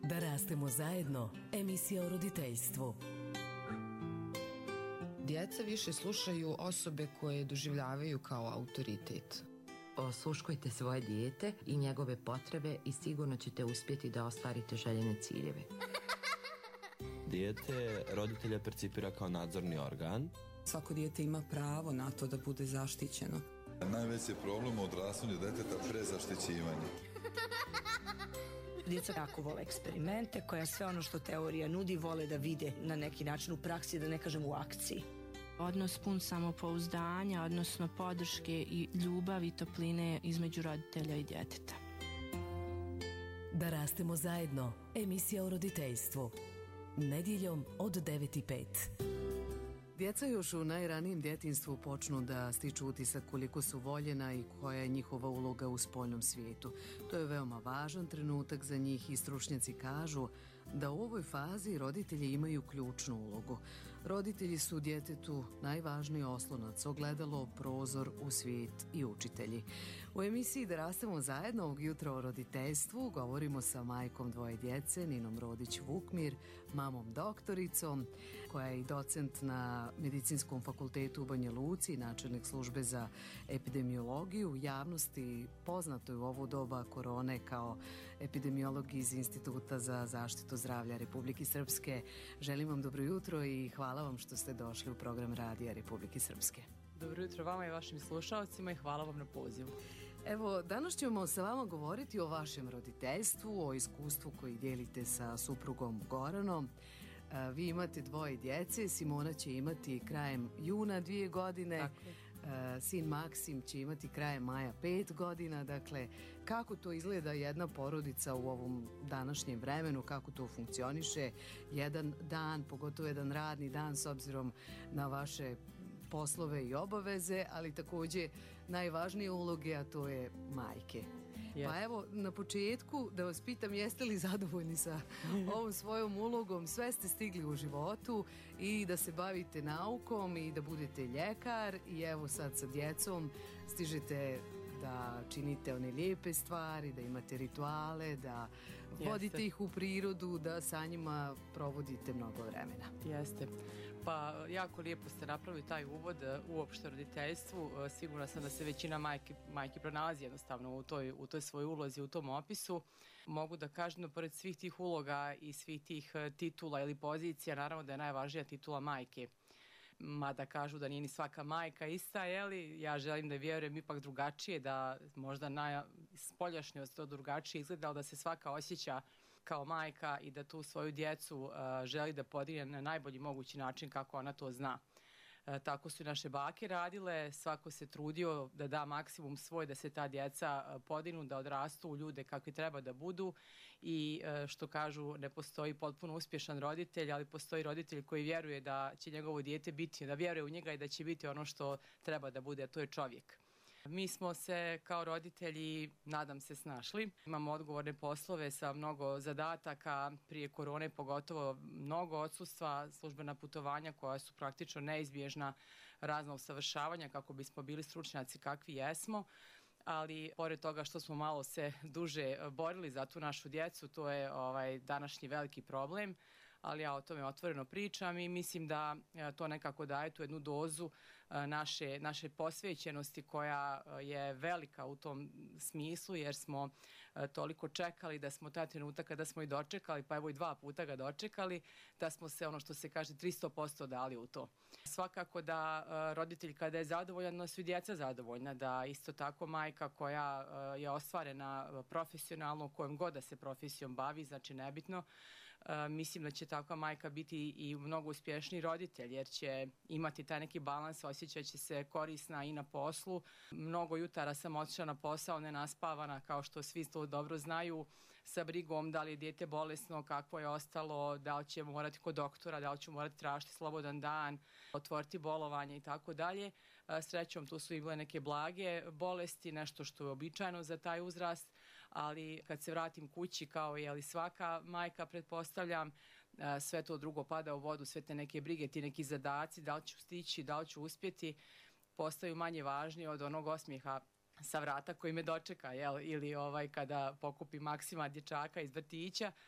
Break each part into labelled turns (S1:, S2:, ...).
S1: Da rastemo zajedno, emisija o roditeljstvu.
S2: Djeca više slušaju osobe koje doživljavaju kao autoritet.
S3: Osluškujte svoje dijete i njegove potrebe i sigurno ćete uspjeti da ostvarite željene ciljeve.
S4: Dijete roditelja percipira kao nadzorni organ.
S5: Svako dijete ima pravo na to da bude zaštićeno.
S6: Najveći problem u odrastanju djeteta prezaštićivanje.
S7: Djeca jako vole eksperimente, koja sve ono što teorija nudi vole da vide na neki način u praksi, da ne kažem u akciji.
S8: Odnos pun samopouzdanja, odnosno podrške i ljubavi i topline između roditelja i djeteta.
S1: Da rastemo zajedno, emisija o roditeljstvu. Nedjeljom od 9:05. Djeca još u najranijem djetinjstvu počnu da stiču utisak koliko su voljena i koja je njihova uloga u spoljnom svijetu. To je veoma važan trenutak za njih i stručnjaci kažu da u ovoj fazi roditelji imaju ključnu ulogu. Roditelji su djetetu najvažniji oslonac, ogledalo, prozor u svijet i učitelji. U emisiji Da rastemo zajedno ovog jutra o roditeljstvu govorimo sa majkom dvoje djece, Ninom Rodić-Vukmir, mamom doktoricom, koja je i docent na Medicinskom fakultetu u Banja Luci, načelnik službe za epidemiologiju. Javnosti poznato je u ovo doba korone kao epidemiolog iz Instituta za zaštitu zdravlja Republike Srpske. Želim vam dobro jutro i hvala vam što ste došli u program Radija Republike Srpske.
S9: Dobro jutro vama i vašim slušalcima i hvala vam na pozivu.
S1: Evo, danas ćemo sa vama govoriti o vašem roditeljstvu, o iskustvu koji dijelite sa suprugom Goranom. Vi imate dvoje djece, Simona će imati krajem juna 2 godine, sin Maksim će imati krajem maja 5 godina. Dakle, kako to izgleda jedna porodica u ovom današnjem vremenu, kako to funkcioniše jedan dan, pogotovo jedan radni dan s obzirom na vaše poslove i obaveze, ali također najvažnije uloge, a to je majke. Pa evo, na početku da vas pitam, jeste li zadovoljni sa ovom svojom ulogom? Sve ste stigli u životu i da se bavite naukom i da budete ljekar i evo sad sa djecom stižete da činite one lijepe stvari, da imate rituale, da vodite ih u prirodu, da sa njima provodite mnogo vremena.
S9: Jeste. Pa jako lijepo ste napravili taj uvod uopšte o roditeljstvu. Sigurna sam da se većina majki pronalazi jednostavno u toj svojoj ulozi, u tom opisu. Mogu da kažem da pored svih tih uloga i svih tih titula ili pozicija, naravno da je najvažnija titula majke. Mada kažu da nije ni svaka majka ista, jeli? Ja želim da vjerujem ipak drugačije, da možda na spoljašnjost to drugačije izgleda, ali da se svaka osjeća kao majka i da tu svoju djecu želi da podigne na najbolji mogući način kako ona to zna. Tako su i naše bake radile, svako se trudio da da maksimum svoj, da se ta djeca podignu, da odrastu u ljude kakvi treba da budu i što kažu, ne postoji potpuno uspješan roditelj, ali postoji roditelj koji vjeruje da će njegovo dijete biti, da vjeruje u njega i da će biti ono što treba da bude, a to je čovjek. Mi smo se kao roditelji, nadam se, snašli. Imamo odgovorne poslove sa mnogo zadataka, prije korone pogotovo mnogo odsustva, službena putovanja koja su praktično neizbježna, razna usavršavanja kako bismo bili stručnjaci kakvi jesmo. Ali pored toga što smo malo se duže borili za tu našu djecu, to je današnji veliki problem. Ali ja o tome otvoreno pričam i mislim da to nekako daje tu jednu dozu naše posvećenosti koja je velika u tom smislu, jer smo toliko čekali da smo taj trenutak kada smo i dočekali, pa evo i 2 puta ga dočekali, da smo se, ono što se kaže, 300% dali u to. Svakako da roditelj kada je zadovoljan, da su i djeca zadovoljna, da isto tako majka koja je ostvarena profesionalno, kojom god da se profesijom bavi, znači nebitno, mislim da će takva majka biti i mnogo uspješniji roditelj, jer će imati taj neki balans, osjećat će se korisna i na poslu. Mnogo jutara sam otišla na posao nenaspavana, kao što svi to dobro znaju, sa brigom da li je dijete bolesno, kakvo je ostalo, da li će morati kod doktora, da li ću morati tražiti slobodan dan, otvoriti bolovanje i tako dalje. Srećom, tu su i bile neke blage bolesti, nešto što je običajno za taj uzrast, ali kad se vratim kući, kao je svaka majka, pretpostavljam, sve to drugo pada u vodu, sve te neke brige, ti neki zadaci, da li ću stići, da li ću uspjeti, postaju manje važni od onog osmijeha sa vrata koji me dočeka, ili kada pokupi Maksima, dječaka iz vrtića,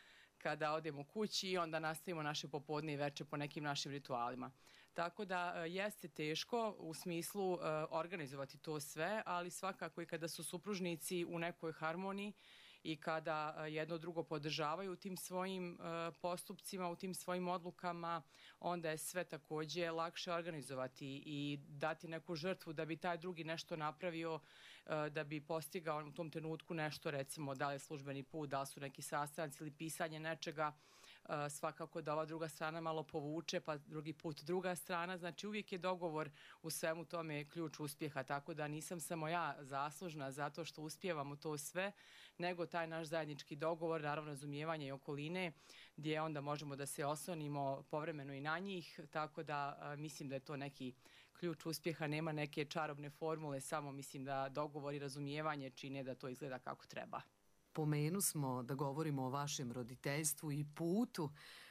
S9: kada odemo kući i onda nastavimo naše popodne i veče po nekim našim ritualima. Tako da jeste teško u smislu organizovati to sve, ali svakako i kada su supružnici u nekoj harmoniji i kada jedno drugo podržavaju u tim svojim postupcima, u tim svojim odlukama, onda je sve takođe lakše organizovati i dati neku žrtvu da bi taj drugi nešto napravio, da bi postigao u tom trenutku nešto, recimo da li je službeni put, da li su neki sastanci ili pisanje nečega, svakako da ova druga strana malo povuče, pa drugi put druga strana. Znači uvijek je dogovor u svemu tome ključ uspjeha, tako da nisam samo ja zaslužna zato što uspijevamo to sve, nego taj naš zajednički dogovor, naravno razumijevanje i okoline, gdje onda možemo da se oslonimo povremeno i na njih, tako da mislim da je to neki ključ uspjeha, nema neke čarobne formule, samo mislim da dogovor i razumijevanje čine da to izgleda kako treba.
S1: Pomenu smo da govorimo o vašem roditeljstvu i putu,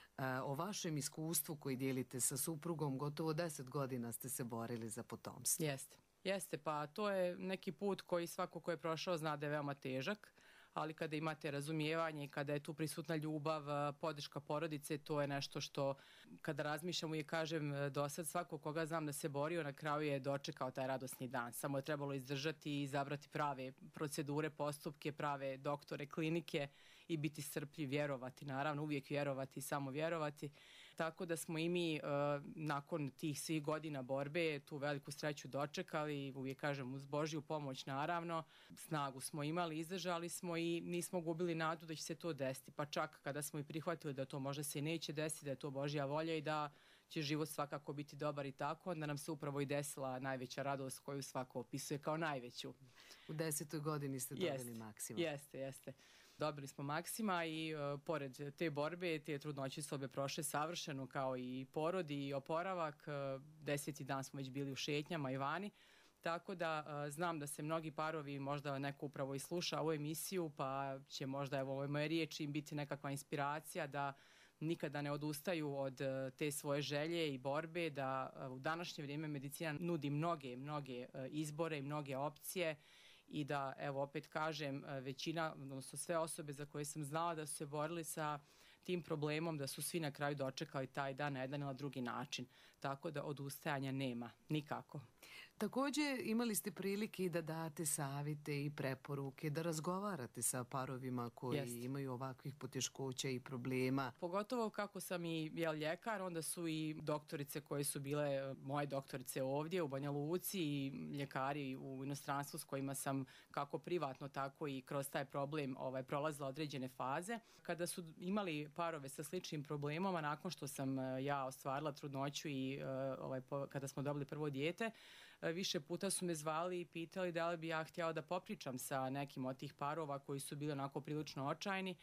S1: o vašem iskustvu koji dijelite sa suprugom. Gotovo 10 godina ste se borili za potomstvo.
S9: Jeste, pa to je neki put koji svako ko je prošao zna da je veoma težak, ali kada imate razumijevanje i kada je tu prisutna ljubav, podrška porodice, to je nešto što kada razmišljam uvijek kažem do sad svako koga znam da se borio na kraju je dočekao taj radosni dan. Samo je trebalo izdržati i izabrati prave procedure, postupke, prave doktore, klinike i biti strpljiv, vjerovati, naravno uvijek vjerovati i samo vjerovati. Tako da smo i mi nakon tih svih godina borbe tu veliku sreću dočekali, uvijek kažem uz Božju pomoć naravno, snagu smo imali, izdržali smo i nismo gubili nadu da će se to desiti, pa čak kada smo i prihvatili da to možda se neće desiti, da je to Božja volja i da će život svakako biti dobar i tako, onda nam se upravo i desila najveća radost koju svako opisuje kao najveću.
S1: U 10. godini ste dobili Maksima.
S9: Jeste. Dobili smo Maksima i pored te borbe, te trudnoće su obe prošle savršeno kao i porod i oporavak. 10. dan smo već bili u šetnjama i vani. Tako da znam da se mnogi parovi, možda neko upravo i sluša ovu emisiju, pa će možda evo ove moje riječi im biti nekakva inspiracija da nikada ne odustaju od te svoje želje i borbe, da u današnje vrijeme medicina nudi mnoge izbore i mnoge opcije i da, evo opet kažem, većina, odnosno sve osobe za koje sam znala da su se borili sa tim problemom, da su svi na kraju dočekali taj dan na jedan ili drugi način. Tako da odustajanja nema, nikako.
S1: Također imali ste prilike i da date savjete i preporuke, da razgovarate sa parovima koji imaju ovakvih poteškoća i problema.
S9: Pogotovo kako sam i ljekar, onda su i doktorice koje su bile moje doktorice ovdje u Banja Luci i ljekari u inostranstvu s kojima sam kako privatno tako i kroz taj problem prolazila određene faze. Kada su imali parove sa sličnim problemama, nakon što sam ja ostvarila trudnoću i kada smo dobili prvo dijete, više puta su me zvali i pitali da li bi ja htjela da popričam sa nekim od tih parova koji su bili onako prilično očajni,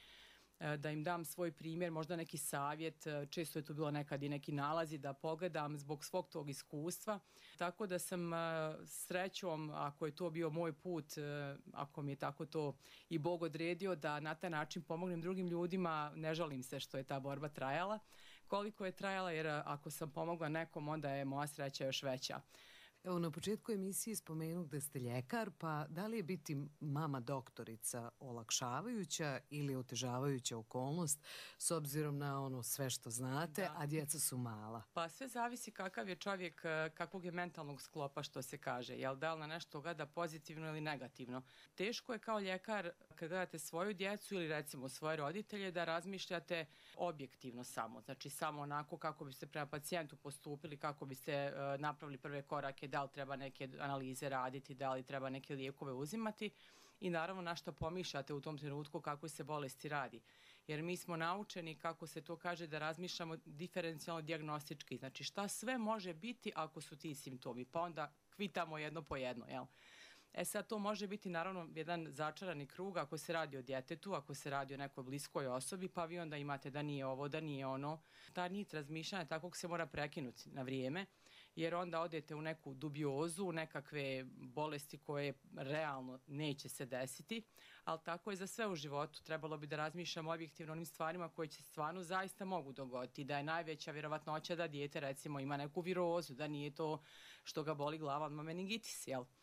S9: da im dam svoj primjer, možda neki savjet, često je to bilo nekad i neki nalazi da pogledam zbog svog tog iskustva. Tako da sam srećom, ako je to bio moj put, ako mi je tako to i Bog odredio, da na taj način pomognem drugim ljudima, ne žalim se što je ta borba trajala. Koliko je trajala, jer ako sam pomogla nekom, onda je moja sreća još veća.
S1: Evo, na početku emisije spomenu da ste ljekar, pa da li je biti mama doktorica olakšavajuća ili otežavajuća okolnost s obzirom na ono sve što znate, a djeca su mala?
S9: Pa sve zavisi kakav je čovjek, kakvog je mentalnog sklopa, što se kaže. Jel da li na nešto gleda pozitivno ili negativno? Teško je kao ljekar kad gledate svoju djecu ili recimo svoje roditelje da razmišljate objektivno samo. Znači samo onako kako biste prema pacijentu postupili, kako biste napravili prve korake, da li treba neke analize raditi, da li treba neke lijekove uzimati i naravno na što pomišljate u tom trenutku kako se bolesti radi. Jer mi smo naučeni, kako se to kaže, da razmišljamo diferencijalno dijagnostički. Znači šta sve može biti ako su ti simptomi, pa onda kvitamo jedno po jedno, jel? Sad to može biti naravno jedan začarani krug ako se radi o djetetu, ako se radi o nekoj bliskoj osobi, pa vi onda imate da nije ovo, da nije ono. Ta nit razmišljanja takvog se mora prekinuti na vrijeme, jer onda odete u neku dubiozu, nekakve bolesti koje realno neće se desiti, ali tako je za sve u životu. Trebalo bi da razmišljamo objektivno onim stvarima koje će stvarno zaista mogu dogoditi, da je najveća vjerovatnoća da dijete recimo ima neku virozu, da nije to što ga boli glava, odmah meningitis, jel?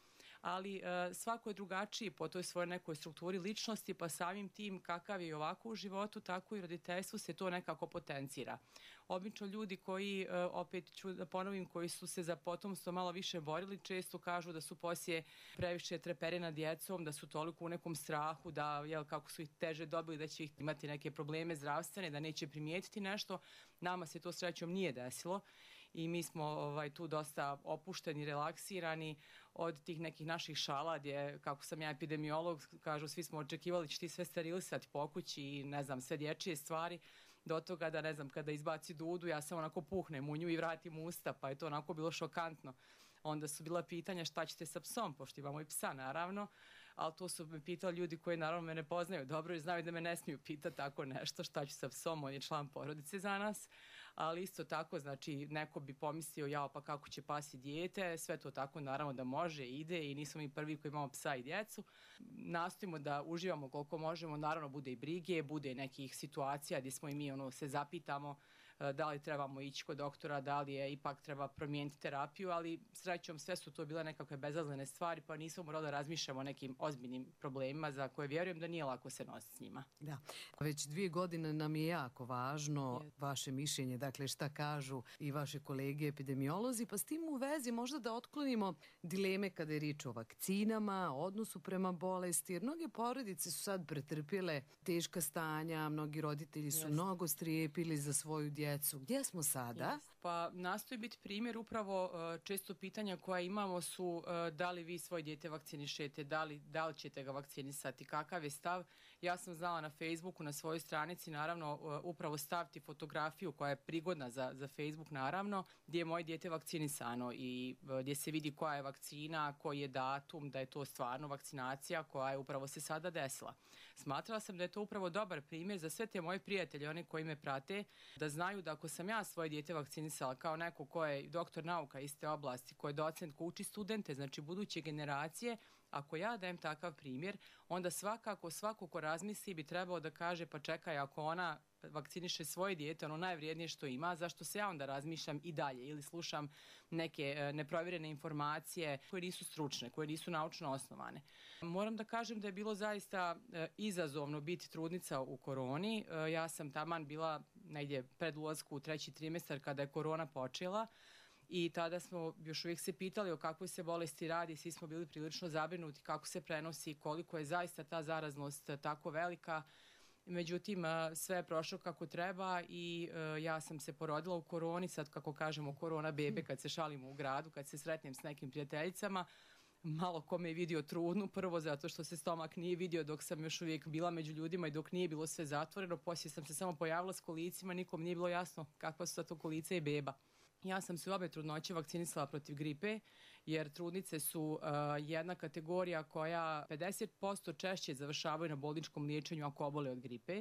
S9: ali svako je drugačiji po toj svojoj nekoj strukturi ličnosti, pa samim tim kakav je ovako u životu, tako i roditeljstvu se to nekako potencira. Obično ljudi koji, opet ću da ponovim, koji su se za potomstvo malo više borili, često kažu da su poslije previše treperi nad djecom, da su toliko u nekom strahu, da kako su ih teže dobili, da će ih imati neke probleme zdravstvene, da neće primijetiti nešto. Nama se to srećom nije desilo i mi smo tu dosta opušteni, relaksirani od tih nekih naših šala gdje, kako sam ja epidemiolog, kažu svi smo očekivali će ti sve sterilisati po kući i ne znam, sve dječje stvari, do toga da ne znam, kada izbaci dudu ja sam onako puhnem u nju i vratim usta, pa je to onako bilo šokantno. Onda su bila pitanja šta ćete sa psom, pošto imamo i psa naravno, ali to su me pitali ljudi koji naravno me ne poznaju dobro i znaju da me ne smiju pitati tako nešto, šta ću sa psom, on je član porodice za nas, ali isto tako, znači, neko bi pomislio, jao, pa kako će pasti dijete, sve to tako naravno da može, ide i nismo mi prvi koji imamo psa i djecu. Nastojimo da uživamo koliko možemo, naravno bude i brige, bude i nekih situacija gdje smo i mi se zapitamo da li trebamo ići kod doktora, da li je ipak treba promijeniti terapiju, ali srećom sve su to bile nekakve bezazlene stvari, pa nismo morali da razmišljamo o nekim ozbiljnim problemima za koje vjerujem da nije lako se nositi s njima.
S1: Da. Već 2 godine nam je jako važno vaše mišljenje, dakle šta kažu i vaše kolege epidemiolozi, pa s tim u vezi možda da otklonimo dileme kada je riječ o vakcinama, odnosu prema bolesti, jer mnoge porodice su sad pretrpjele teška stanja, mnogi roditelji su mnogo strijepili za svoju djecu. Gdje smo sada?
S9: Pa nastoji biti primjer, upravo često pitanja koja imamo su da li vi svoje dijete vakcinišete, da li ćete ga vakcinisati, kakav je stav. Ja sam znala na Facebooku, na svojoj stranici, naravno, upravo staviti fotografiju koja je prigodna za Facebook, naravno, gdje je moje dijete vakcinisano i gdje se vidi koja je vakcina, koji je datum, da je to stvarno vakcinacija koja je upravo se sada desila. Smatrala sam da je to upravo dobar primjer za sve te moje prijatelje, one koji me prate, da znaju da ako sam ja svoje dijete vakcinisala kao neko ko je doktor nauka iste oblasti, ko je docent, ko uči studente, znači buduće generacije, ako ja dajem takav primjer, onda svakako svako ko razmisli bi trebao da kaže pa čekaj, ako ona vakciniše svoje dijete, ono najvrijednije što ima, zašto se ja onda razmišljam i dalje ili slušam neke neprovjerene informacije koje nisu stručne, koje nisu naučno osnovane. Moram da kažem da je bilo zaista izazovno biti trudnica u koroni. Ja sam taman bila negdje pred ulasku u 3. trimestar kada je korona počela. I tada smo još uvijek se pitali o kakvoj se bolesti radi, svi smo bili prilično zabrinuti kako se prenosi, koliko je zaista ta zaraznost tako velika. Međutim, sve je prošlo kako treba i ja sam se porodila u koroni, sad kako kažemo korona bebe kad se šalimo u gradu, kad se sretnem s nekim prijateljicama. Malo ko me je vidio trudnu, prvo zato što se stomak nije vidio dok sam još uvijek bila među ljudima i dok nije bilo sve zatvoreno, poslije sam se samo pojavila s kolicima, nikom nije bilo jasno kakva su to kolica i beba. Ja sam se u obe trudnoće vakcinisala protiv gripe, jer trudnice su jedna kategorija koja 50% češće završavaju na bolničkom liječenju ako obole od gripe.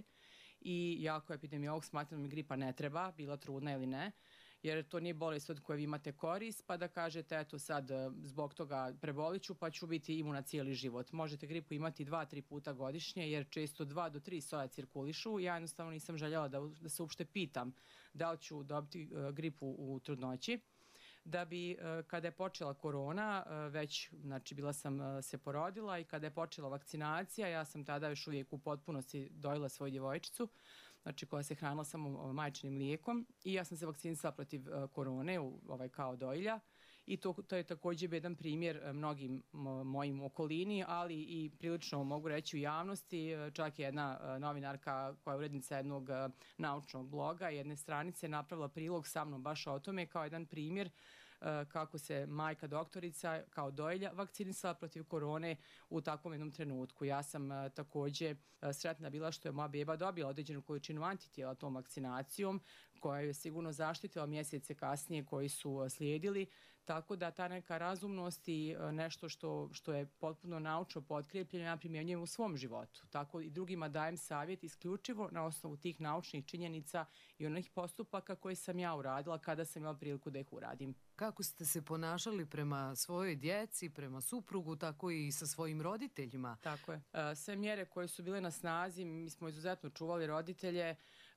S9: I ja kao epidemiolog smatram da mi gripa ne treba, bila trudna ili ne, jer to nije bolest od koje vi imate korist, pa da kažete eto sad zbog toga preboliću pa ću biti imuna cijeli život. Možete gripu imati 2-3 puta godišnje jer često 2 do 3 soja cirkulišu. Ja jednostavno nisam željela da se uopšte pitam da li ću dobiti gripu u trudnoći. Da bi kada je počela korona, već znači bila sam se porodila i kada je počela vakcinacija, ja sam tada još uvijek u potpunosti dojila svoju djevojčicu, znači koja se hranila samo majčinim mlijekom i ja sam se vakcinisala protiv korone kao dojilja i to je također jedan primjer mnogim mojim okolini, ali i prilično mogu reći u javnosti, čak je jedna novinarka koja je urednica jednog naučnog bloga, jedne stranice napravila prilog sa mnom baš o tome kao jedan primjer kako se majka doktorica kao dojilja vakcinisala protiv korone u takvom jednom trenutku. Ja sam također sretna bila što je moja beba dobila određenu količinu antitijela tom vakcinacijom koja je sigurno zaštitila mjesece kasnije koji su slijedili, tako da ta neka razumnost i nešto što je potpuno naučno potkrijepljeno ja primjenjujem u svom životu. Tako i drugima dajem savjet isključivo na osnovu tih naučnih činjenica i onih postupaka koje sam ja uradila kada sam imala priliku da ih uradim.
S1: Kako ste se ponašali prema svojoj djeci, prema suprugu, tako i sa svojim roditeljima?
S9: Tako je. Sve mjere koje su bile na snazi, mi smo izuzetno čuvali roditelje.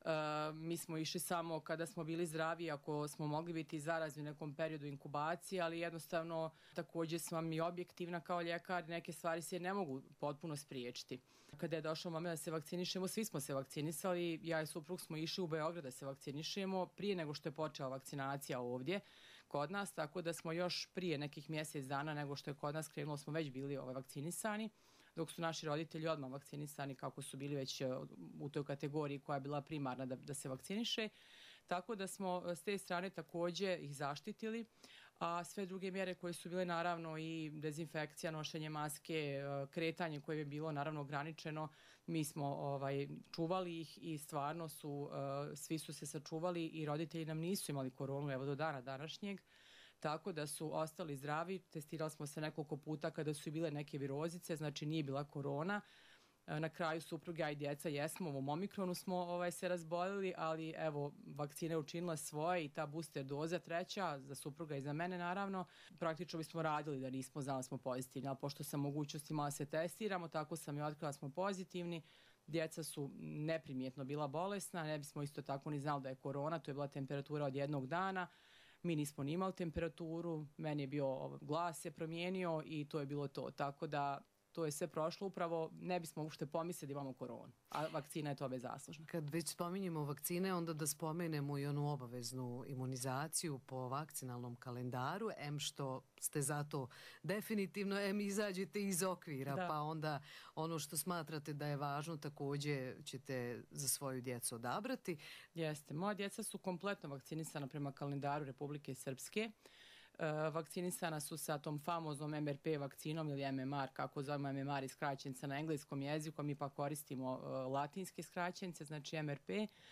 S9: Mi smo išli samo kada smo bili zdravi, ako smo mogli biti zarazni u nekom periodu inkubacije, ali jednostavno također sam i objektivna kao ljekar, neke stvari se ne mogu potpuno spriječiti. Kada je došao moment da se vakcinišemo, svi smo se vakcinisali, ja i suprug smo išli u Beograd da se vakcinišemo prije nego što je počela vakcinacija ovdje kod nas, tako da smo još prije nekih mjesec dana nego što je kod nas krenulo smo već bili vakcinisani, dok su naši roditelji odmah vakcinisani kako su bili već u toj kategoriji koja je bila primarna da se vakciniše. Tako da smo s te strane također ih zaštitili, a sve druge mjere koje su bile naravno i dezinfekcija, nošenje maske, kretanje koje je bilo naravno ograničeno, mi smo čuvali ih i stvarno svi su se sačuvali i roditelji nam nisu imali koronu evo do dana današnjeg. Tako da su ostali zdravi, testirali smo se nekoliko puta kada su i bile neke virozice, znači nije bila korona. Na kraju supruga i djeca jesmo, ovom omikronu smo se razbolili, ali evo vakcina je učinila svoje i ta booster doza treća za supruga i za mene naravno. Praktično bismo radili da nismo znali smo pozitivni, ali pošto sam mogućnosti imala se testiramo, tako sam i otkrila smo pozitivni. Djeca su neprimjetno bila bolesna, ne bismo isto tako ni znali da je korona, to je bila temperatura od 1 dana. Mi nismo ni imali temperaturu, meni je bio glas se promijenio i to je bilo to. Tako da to je sve prošlo, upravo ne bismo uopšte pomislili da imamo koronu, a vakcina je tobe zaslužna.
S1: Kad već spominjemo vakcine, onda da spomenemo i onu obaveznu imunizaciju po vakcinalnom kalendaru, što ste zato definitivno, izađete iz okvira, da. Pa onda ono što smatrate da je važno također ćete za svoju djecu odabrati.
S9: Jeste, moja djeca su kompletno vakcinisana prema kalendaru Republike Srpske. Vakcinisana su sa tom famoznom MRP vakcinom ili MMR, kako zovemo MMR i skraćenica na engleskom jeziku, a mi pa koristimo latinske skraćenice, znači MRP.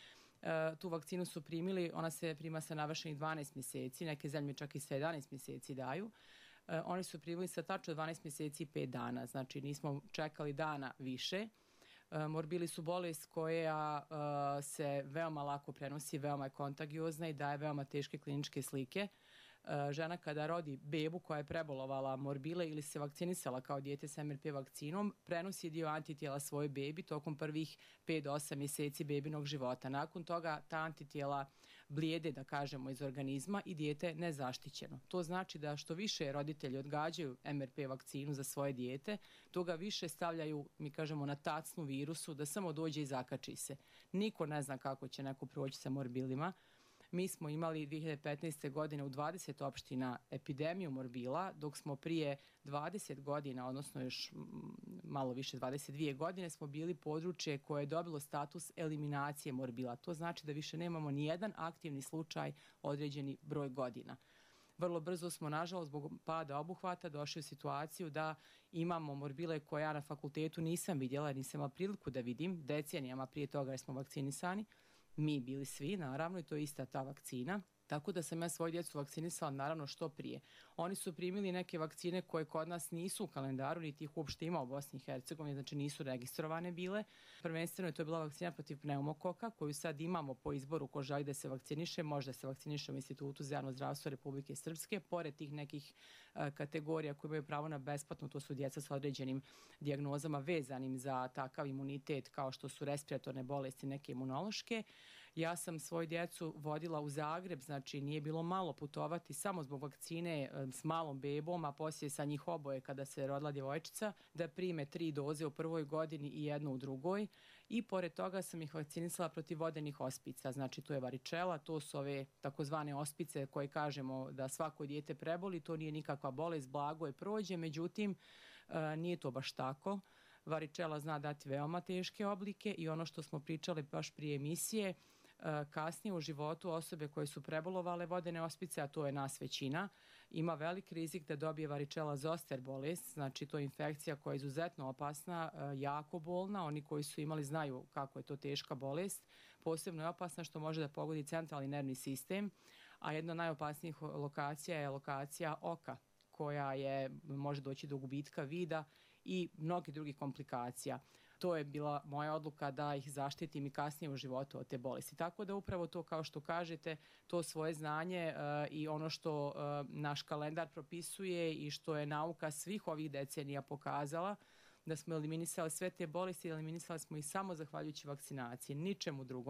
S9: Tu vakcinu su primili, ona se prima sa navršenih 12 mjeseci, neke zemlje čak i sa 11 mjeseci daju. Oni su primili sa tačno 12 mjeseci i 5 dana, znači nismo čekali dana više. Morbili su bolest koja se veoma lako prenosi, veoma je kontagiozna i daje veoma teške kliničke slike. Žena kada rodi bebu koja je prebolovala morbile ili se vakcinisala kao dijete sa MRP vakcinom, prenosi dio antitijela svojoj bebi tokom prvih 5 do 8 mjeseci bebinog života. Nakon toga ta antitijela blijede, da kažemo, iz organizma i dijete je nezaštićeno. To znači da što više roditelji odgađaju MRP vakcinu za svoje dijete, toga više stavljaju, mi kažemo, na tacnu virusu da samo dođe i zakači se. Niko ne zna kako će neko proći sa morbilima. Mi smo imali 2015. godine u 20 opština epidemiju morbila, dok smo prije 20 godina, odnosno još malo više 22 godine, smo bili područje koje je dobilo status eliminacije morbila. To znači da više nemamo ni jedan aktivni slučaj određeni broj godina. Vrlo brzo smo, nažalost, zbog pada obuhvata došli u situaciju da imamo morbile koje ja na fakultetu nisam vidjela, nisam imala priliku da vidim, decenijama prije toga jer smo vakcinisani. Mi bili svi, naravno, i to je ista ta vakcina. Tako da sam ja svoju djecu vakcinisala naravno što prije. Oni su primili neke vakcine koje kod nas nisu u kalendaru, niti ih uopšte ima u Bosni i Hercegovini, znači nisu registrovane bile. Prvenstveno je to bila vakcina protiv pneumokoka koju sad imamo po izboru ko želi da se vakciniše, može da se vakciniše u Institutu za javno zdravstvo Republike Srpske. Pored tih nekih kategorija koje imaju pravo na besplatno, to su djeca sa određenim dijagnozama vezanim za takav imunitet kao što su respiratorne bolesti, neke imunološke. Ja sam svoju djecu vodila u Zagreb, znači nije bilo malo putovati samo zbog vakcine s malom bebom, a poslije sa njih oboje kada se rodila djevojčica, da prime 3 doze u prvoj godini i 1 u drugoj. I pored toga sam ih vakcinisala protiv vodenih ospica, znači to je varičela, to su ove takozvane ospice koje kažemo da svako dijete preboli, to nije nikakva bolest, blago je prođe, međutim nije to baš tako. Varičela zna dati veoma teške oblike i ono što smo pričali baš prije emisije, kasnije u životu osobe koje su prebolovale vodene ospice, a to je nas većina, ima velik rizik da dobije varičela zoster bolest, znači to je infekcija koja je izuzetno opasna, jako bolna, oni koji su imali znaju kako je to teška bolest, posebno je opasna što može da pogodi centralni nervni sistem, a jedna od najopasnijih lokacija je lokacija oka, koja može doći do gubitka vida i mnogi drugih komplikacija. To je bila moja odluka da ih zaštitim i kasnije u životu od te bolesti. Tako da upravo to, kao što kažete, to svoje znanje i ono što naš kalendar propisuje i što je nauka svih ovih decenija pokazala, da smo eliminisali sve te bolesti, eliminisali smo ih samo zahvaljujući vakcinaciji, ničemu drugom.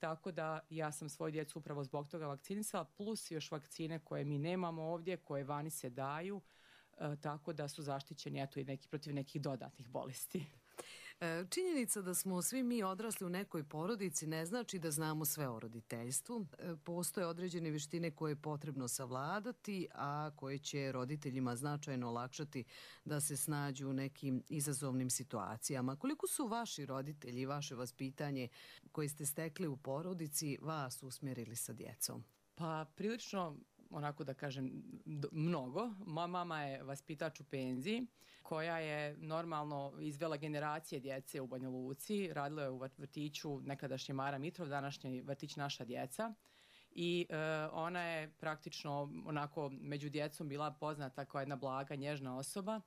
S9: tako da ja sam svoju djecu upravo zbog toga vakcinisala, plus još vakcine koje mi nemamo ovdje, koje vani se daju, tako da su zaštićeni eto i protiv nekih dodatnih bolesti.
S1: Činjenica da smo svi mi odrasli u nekoj porodici ne znači da znamo sve o roditeljstvu. Postoje određene vještine koje je potrebno savladati, a koje će roditeljima značajno olakšati da se snađu u nekim izazovnim situacijama. Koliko su vaši roditelji i vaše vaspitanje koje ste stekli u porodici vas usmjerili sa djecom?
S9: Pa prilično, onako da kažem, mnogo. Moja mama je vaspitač u penziji, koja je normalno izvela generacije djece u Banja Luci. Radila je u vrtiću nekadašnji Mara Mitrov, današnji vrtić Naša djeca. I ona je praktično onako među djecom bila poznata kao jedna blaga, nježna osoba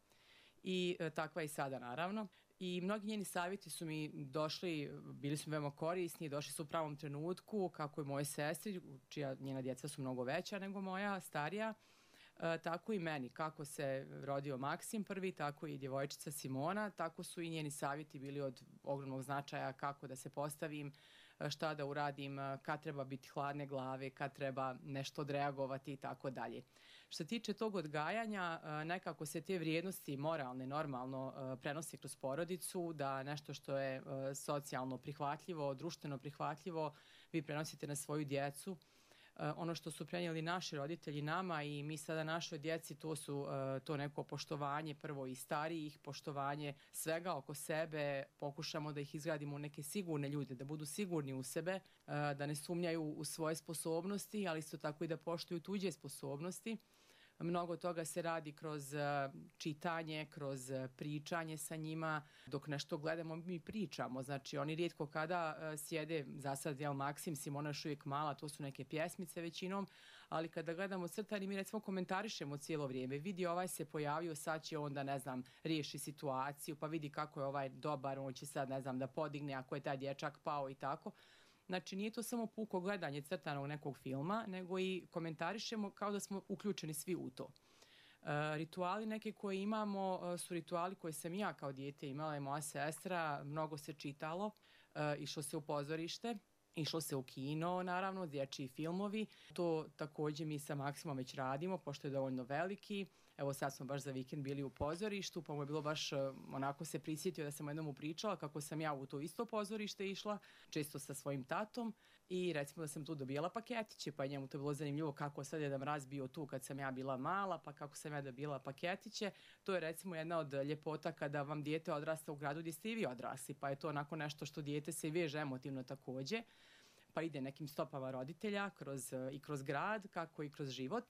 S9: i takva i sada naravno. I mnogi njeni savjeti su mi došli, bili su veoma korisni, došli su u pravom trenutku, kako i moje sestri, čija njena djeca su mnogo veća nego moja, starija, tako i meni. Kako se rodio Maksim prvi, tako i djevojčica Simona, tako su i njeni savjeti bili od ogromnog značaja, kako da se postavim, šta da uradim, kad treba biti hladne glave, kad treba nešto odreagovati i tako dalje. Što se tiče tog odgajanja, nekako se te vrijednosti moralne, normalno prenose kroz porodicu, da nešto što je socijalno prihvatljivo, društveno prihvatljivo, vi prenosite na svoju djecu. Ono što su prenijeli naši roditelji nama i mi sada našoj djeci, to neko poštovanje prvo i starijih, poštovanje svega oko sebe, pokušamo da ih izgradimo u neke sigurne ljude, da budu sigurni u sebe, da ne sumnjaju u svoje sposobnosti, ali isto tako i da poštuju tuđe sposobnosti. Mnogo toga se radi kroz čitanje, kroz pričanje sa njima. Dok nešto gledamo, mi pričamo. Znači, oni rijetko kada sjede, za sad, Maksim, Simona još uvijek mala, to su neke pjesmice većinom, ali kada gledamo crtani, mi recimo komentarišemo cijelo vrijeme. Vidi, ovaj se pojavio, sad će onda, ne znam, riješi situaciju, pa vidi kako je ovaj dobar, on će sad, ne znam, da podigne ako je taj dječak pao i tako. Znači, nije to samo puko gledanje crtanog nekog filma, nego i komentarišemo kao da smo uključeni svi u to. Rituali neke koje imamo su rituali koje sam ja kao dijete imala i moja sestra. Mnogo se čitalo, išlo se u pozorište, išlo se u kino, naravno, dječji filmovi. To također mi sa Maksimom već radimo, pošto je dovoljno veliki. Evo sad smo baš za vikend bili u pozorištu, pa mu je bilo baš onako se prisjetio da sam jednom mu pričala kako sam ja u to isto pozorište išla, često sa svojim tatom i recimo da sam tu dobijala paketiće, pa je njemu to bilo zanimljivo kako sad je da mraz bio tu kad sam ja bila mala, pa kako sam ja dobijala paketiće. To je recimo jedna od ljepota kada vam dijete odrasta u gradu gdje ste i vi odrasli, pa je to onako nešto što dijete se veže emotivno također, pa ide nekim stopama roditelja i kroz grad, kako i kroz život.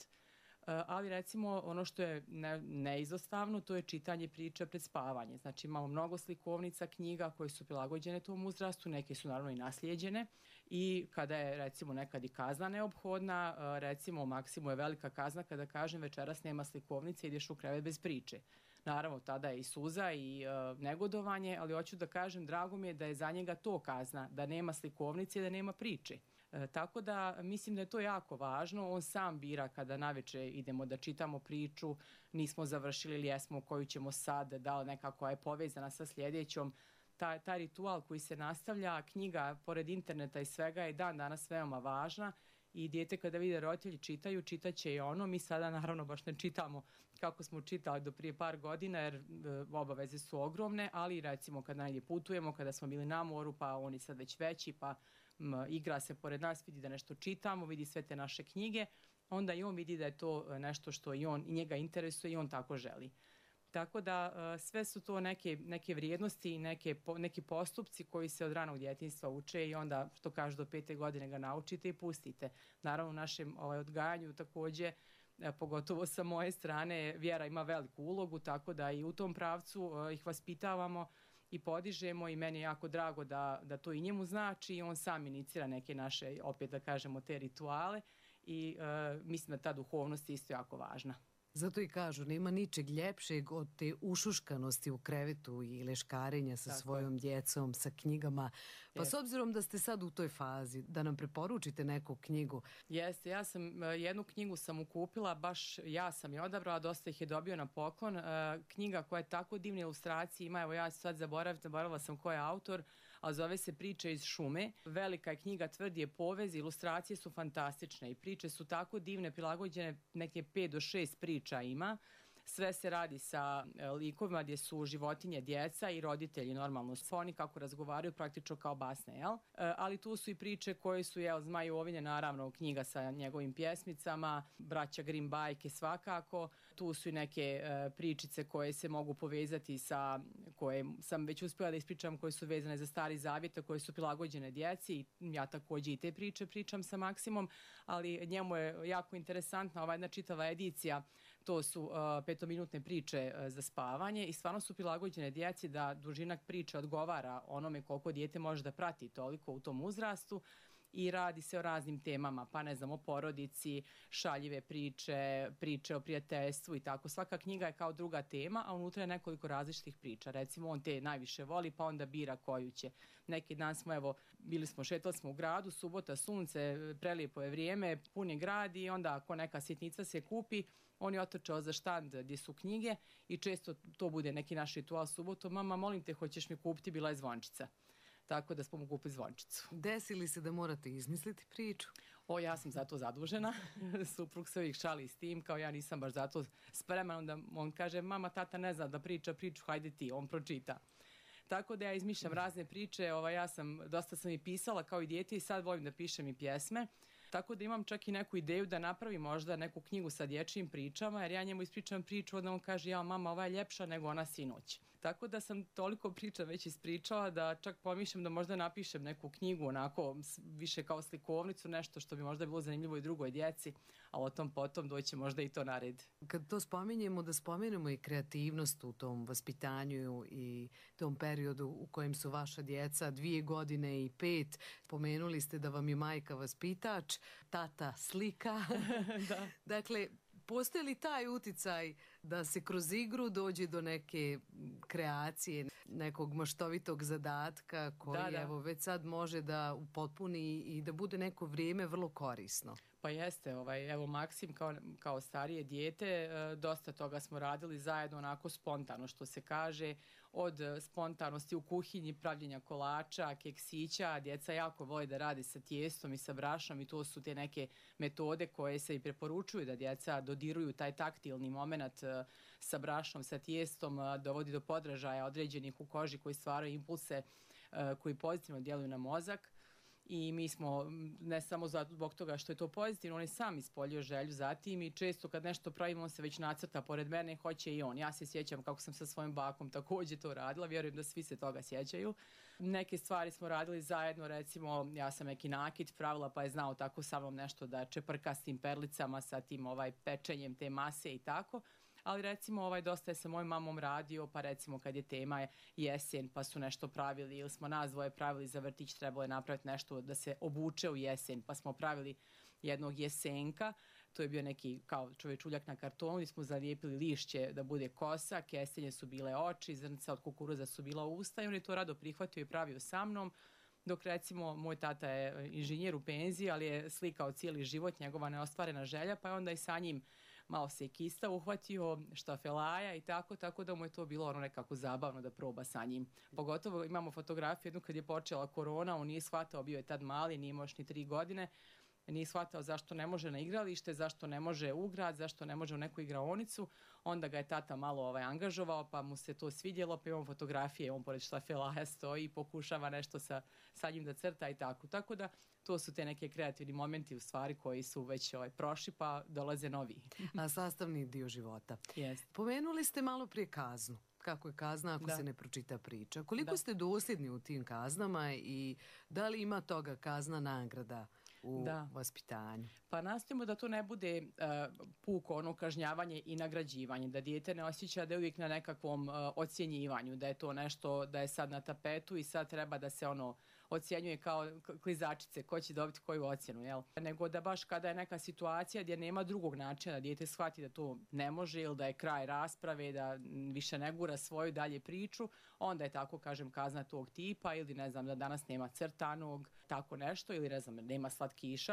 S9: Ali recimo ono što je neizostavno, to je čitanje priča pred spavanje. Znači imamo mnogo slikovnica, knjiga koje su prilagođene tom uzrastu, neke su naravno i naslijeđene i kada je recimo nekad i kazna neophodna, recimo Maksimu je velika kazna kada kažem večeras nema slikovnice, ideš u krevet bez priče. Naravno, tada je i suza i negodovanje, ali hoću da kažem, drago mi je da je za njega to kazna, da nema slikovnice i da nema priče. Tako da mislim da je to jako važno. On sam bira kada navečer idemo da čitamo priču, nismo završili ili jesmo koju ćemo sad, da li nekako je povezana sa sljedećom. Taj ritual koji se nastavlja, knjiga pored interneta i svega je dan danas veoma važna i dijete kada vide roditelji čitaju, čitaće i ono. Mi sada naravno baš ne čitamo kako smo čitali do prije par godina jer obaveze su ogromne, ali recimo kada negdje putujemo, kada smo bili na moru, pa oni sad već veći, pa igra se pored nas, vidi da nešto čitamo, vidi sve te naše knjige, onda i on vidi da je to nešto što i njega interesuje i on tako želi. Tako da sve su to neke vrijednosti i neki postupci koji se od ranog djetinjstva uče i onda, što kažu, do 5. godine ga naučite i pustite. Naravno, u našem odgajanju također, pogotovo sa moje strane, vjera ima veliku ulogu, tako da i u tom pravcu ih vaspitavamo i podižemo i meni je jako drago da to i njemu znači i on sam inicira neke naše, opet da kažemo, te rituale i mislim da ta duhovnost je isto jako važna.
S1: Zato i kažu, nema ničeg ljepšeg od te ušuškanosti u krevetu i leškarenja sa svojom djecom, sa knjigama. Pa s obzirom da ste sad u toj fazi, da nam preporučite neku knjigu.
S9: Jeste, ja sam jednu knjigu sam mu kupila, baš ja sam je odabrala, dosta ih je dobio na poklon. Knjiga koja je tako divne ilustracije ima, evo ja sad zaboravila sam ko je autor, a zove se Priče iz šume. Velika je knjiga, tvrd je povez, ilustracije su fantastične i priče su tako divne, prilagođene, neke 5 do 6 priča ima. Sve se radi sa likovima gdje su životinje, djeca i roditelji normalno oni kako razgovaraju praktično kao basne, jel? Ali tu su i priče koje su, Zmaj i Ovinje, naravno knjiga sa njegovim pjesmicama, Braća Grimm bajke svakako, tu su i neke pričice koje se mogu povezati sa, koje sam već uspjela da ispričam, koje su vezane za Stari Zavjet, koje su prilagođene djeci i ja također i te priče pričam sa Maksimom, ali njemu je jako interesantna ova jedna čitava edicija. To su 5-minutne priče za spavanje i stvarno su prilagođene djeci da dužina priče odgovara onome koliko dijete može da prati toliko u tom uzrastu i radi se o raznim temama, pa ne znam, o porodici, šaljive priče, priče o prijateljstvu i tako. Svaka knjiga je kao druga tema, a unutra je nekoliko različitih priča. Recimo, on te najviše voli, pa onda bira koju će. Neki dan smo, šetali smo u gradu, subota, sunce, prelijepo je vrijeme, pun je grad i onda ako neka sitnica se kupi, on je otrčao za štand gdje su knjige i često to bude neki naš ritual subotom. Mama, molim te, hoćeš mi kupiti, bila je zvončica. Tako da smo mu kupili zvončicu.
S1: Desi li se da morate izmisliti priču?
S9: Ja sam za to zadužena. Suprug se uvijek šali s tim, kao ja nisam baš za to spreman. Onda on kaže, mama, tata ne zna da priča priču, hajde ti, on pročita. Tako da ja izmišljam razne priče, dosta sam i pisala kao i dijete i sad volim da pišem i pjesme. Tako da imam čak i neku ideju da napravim možda neku knjigu sa dječjim pričama, jer ja njemu ispričam priču, onda on kaže, mama, ova je ljepša nego ona sinoć. Tako da sam toliko priča već ispričala da čak pomišljam da možda napišem neku knjigu onako više kao slikovnicu, nešto što bi možda bilo zanimljivo i drugoj djeci, a o tom potom doće možda i to na red.
S1: Kad to spominjemo, da spomenemo i kreativnost u tom vaspitanju i tom periodu u kojem su vaša djeca 2 godine i 5. Pomenuli ste da vam je majka vaspitač, tata slika.
S9: Da.
S1: Dakle, postoji li taj uticaj da se kroz igru dođe do neke kreacije, nekog maštovitog zadatka koji evo već sad može da upotpuni i da bude neko vrijeme vrlo korisno?
S9: Pa jeste, evo Maksim kao starije dijete, dosta toga smo radili zajedno onako spontano, što se kaže, od spontanosti u kuhinji, pravljenja kolača, keksića. Djeca jako vole da rade sa tijestom i sa brašnom i to su te neke metode koje se i preporučuju da djeca dodiruju taj taktilni moment sa brašnom, sa tijestom, dovodi do podražaja određenih u koži koji stvaraju impulse koji pozitivno djeluju na mozak. I mi smo, ne samo zbog toga što je to pozitivno, on je sam ispoljio želju za tim i često kad nešto pravimo, on se već nacrta pored mene, hoće i on. Ja se sjećam kako sam sa svojim bakom također to radila, vjerujem da svi se toga sjećaju. Neke stvari smo radili zajedno, recimo ja sam neki nakit pravila pa je znao tako sa mnom nešto da čeprka s tim perlicama, sa tim pečenjem te mase i tako. Ali recimo dosta je sa mojom mamom radio, pa recimo kad je tema jesen pa su nešto pravili ili smo nas dvoje pravili za vrtić, trebalo je napraviti nešto da se obuče u jesen, pa smo pravili jednog jesenka, to je bio neki kao čovječuljak na kartonu gdje smo zalijepili lišće da bude kosa, kestenje su bile oči, zrnca od kukuruza su bila usta i on je to rado prihvatio i pravio sa mnom. Dok recimo moj tata je inženjer u penziji, ali je slikao cijeli život, njegova neostvarena želja, pa je onda i sa njim malo se i kista uhvatio, štafelaja i tako da mu je to bilo nekako zabavno da proba sa njim. Pogotovo imamo fotografiju jednu kad je počela korona, on nije shvatao, bio je tad mali, nije imao još ni 3 godine, nije shvatao zašto ne može na igralište, zašto ne može u grad, zašto ne može u neku igraonicu. Onda ga je tata malo angažovao, pa mu se to svidjelo, pa imamo fotografije, on pored štafelaja stoji i pokušava nešto sa njim da crta i tako. Tako da to su te neke kreativni momenti u stvari koji su već prošli, pa dolaze novi.
S1: A sastavni dio života.
S9: Yes.
S1: Pomenuli ste malo prije kaznu. Kako je kazna ako se ne pročita priča? Koliko ste dosljedni u tim kaznama i da li ima toga kazna nagrada u vaspitanju?
S9: Pa nastojimo da to ne bude puko kažnjavanje i nagrađivanje, da dijete ne osjeća da je uvijek na nekakvom ocjenjivanju, da je to nešto, da je sad na tapetu i sad treba da se ocjenjuje kao klizačice, ko će dobiti koju ocjenu, jel? Nego da baš kada je neka situacija gdje nema drugog načina, da dijete shvati da to ne može ili da je kraj rasprave, da više ne gura svoju dalje priču, onda je tako, kažem, kazna tog tipa ili ne znam da danas nema crtanog, tako nešto ili ne znam, nema slatkiša,